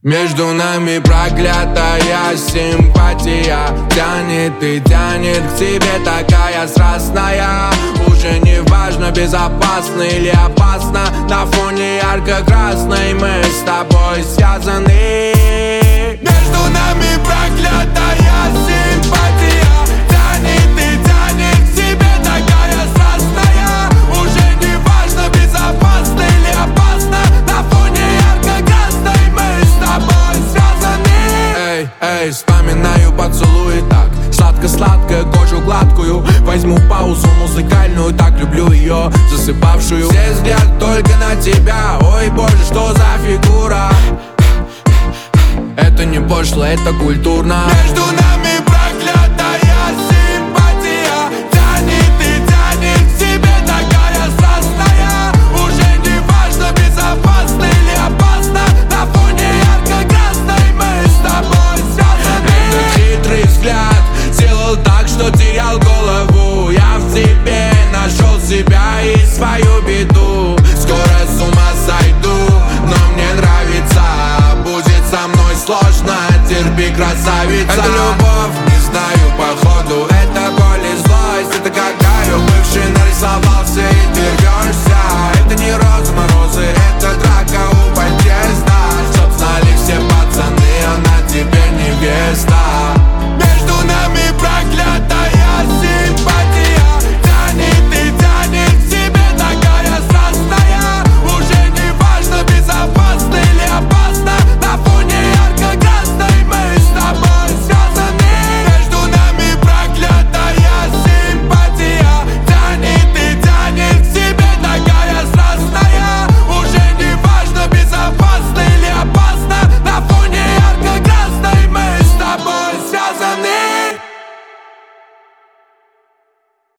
Между нами проклятая симпатия. Тянет и тянет к тебе такая страстная. Уже не важно, безопасно или опасно. На фоне ярко-красной мы с тобой связаны. Между нами проклятая симпатия. Тянет и тянет к тебе такая страстная. Уже не важно, безопасно или опасно. На фоне ярко-красной мы с тобой связаны. Эй, эй, вспоминаю поцелуи так сладко-сладко, кожу гладкую. Возьму паузу музыкальную, так люблю ее, засыпавшую. Все взгляд только на тебя, ой боже, что за фигура. Это не пошло, это культурно. Между нами проклятая симпатия. Тянет и тянет к тебе такая страстная. Уже не важно, безопасно или опасно. На фоне ярко-красной мы с тобой связаны. Этот хитрый взгляд делал так, что терял голову. Я в тебе нашел себя и свою беду. Скоро с ума сойду, но мне нравится. Будет со мной сложно, терпи, красавица. Это любовь.